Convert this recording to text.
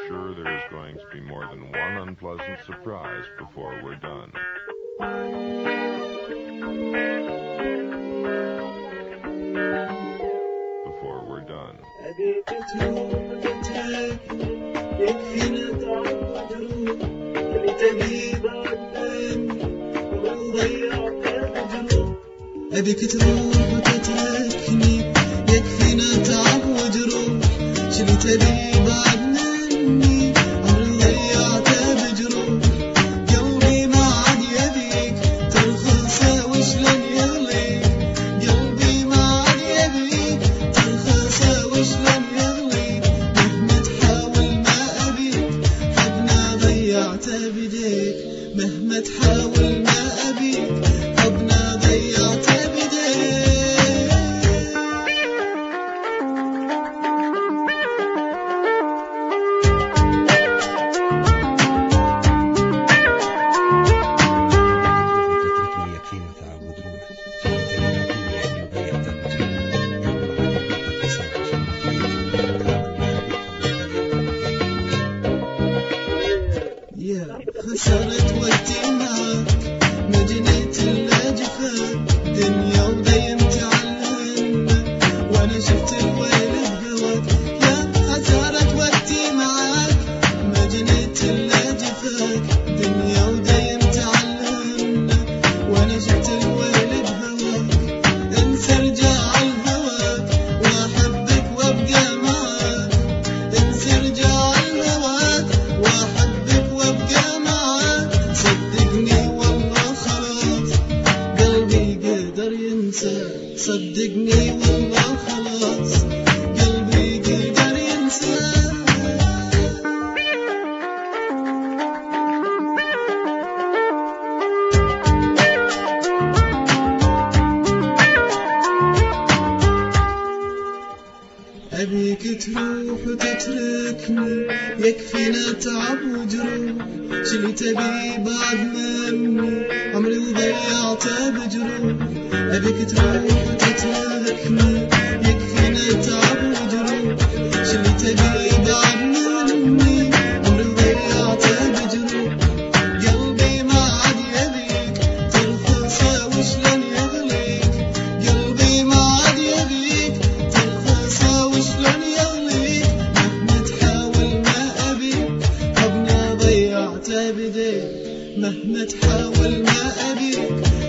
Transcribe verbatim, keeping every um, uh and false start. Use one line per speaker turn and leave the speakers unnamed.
sure there's going to be more than one unpleasant surprise before we're done. Before we're done.
أبيك تروح وتتركني يكفينا تعب وجروح شلي تبي بعد مني عمري ضيعته بجروح قلبي ما عاد يبيك ترخص وشلون يغليك قلبي ما عاد يبيك ترخص وشلون يغليك مهما تحاول ما أبيك حبنا ضيعته بديك مهما تحاول ما أبيك حبنا ضيعته خسرت وقتي معك ما جنيت إلا جفاك دنيا وضيمت على وانا شفت الويل بهواك يا خسرت وقتي معك ما جنيت إلا جفاك دنيا وضيمت على وانا شفت الويل بهواك انسى رجاع الهواك واحبك وابقى معك انسى رجاع الهواك واحبك وابقى صدقني والله خلاص قلبي قدر ينسى أبيك تروح وتتركني يكفينا تعب وجروح شلي تبي بعد مني عمري وضيعته بجروح أبيك تروح وتتركني يكفينا تعب وجروح شلي تبي بعد مني عمري وضيعته بجروح قلبي ما عاد يبيك ترخص وشلون يغليك قلبي ما عاد يبيك ترخص وشلون يغليك مهما تحاول ما أبيك حبنا ضيعته بديك مهما تحاول ما أبيك